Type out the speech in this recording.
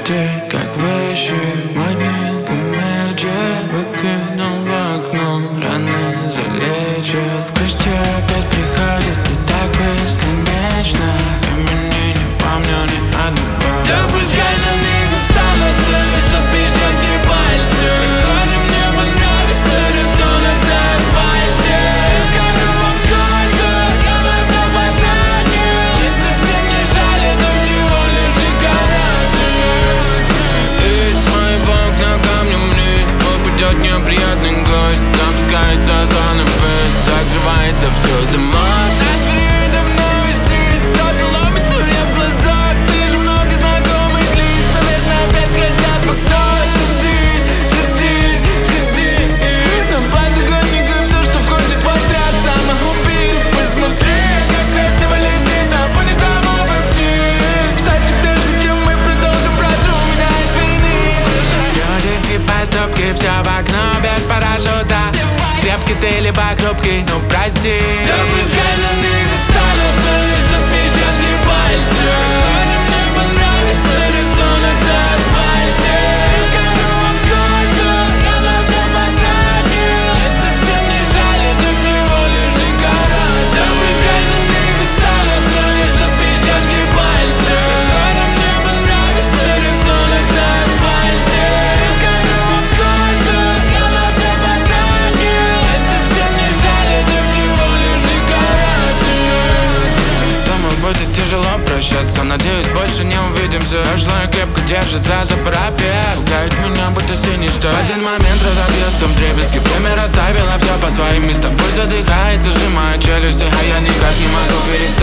лететь, как вещи в одних мерче. Выкинул в окно, раны залечат. Грусть опять приходит и так бесконечно. И мне не помню ни одного. Да пускай на них останутся лишь отпечатки пальцев. Приходи, мне понравится рисунок на асфальте. Скажу вам сколько я на все потратил. Если всем не жаль, это всего лишь декорации. И мои окна камнем вниз. Упадет неприятный гость. Запускается зона Б. Закрывается все зима. Над периодом новый свет. Кто-то ломится мне в глазах. Вижу много знакомых лиц. Наверное, опять хотят покой. Сходи. На подоконниках все, что хочет подряд. Самоубийц. Посмотри, как красиво летит на фоне домов и птиц. Кстати, прежде чем мы продолжим, прошу меня извини. Люди и поступки, все в окно без парашюта. Крепкий ты либо хрупкий, ну прости. Да пускай на них останутся лишь отпечатки пальцев. Мне понравится рисунок на асфальте. Скажу вам сколько я на все потратил. Если всем не жаль, это всего лишь декорация. Да пускай на них останутся лишь отпечатки пальцев. Мне понравится рисунок на асфальте. Скажу вам сколько я на все потратил. Если всем не жаль, это всего лишь декорация. Думаю, будет тяжело прощаться. Надеюсь, больше не увидимся. Прошлое крепко держится за парапет. Толкает меня, будто синий штат. В один момент разобьется вдребезги. Время расставила все по своим местам. Пульс задыхается, сжимая челюсти. А я никак не могу перестать.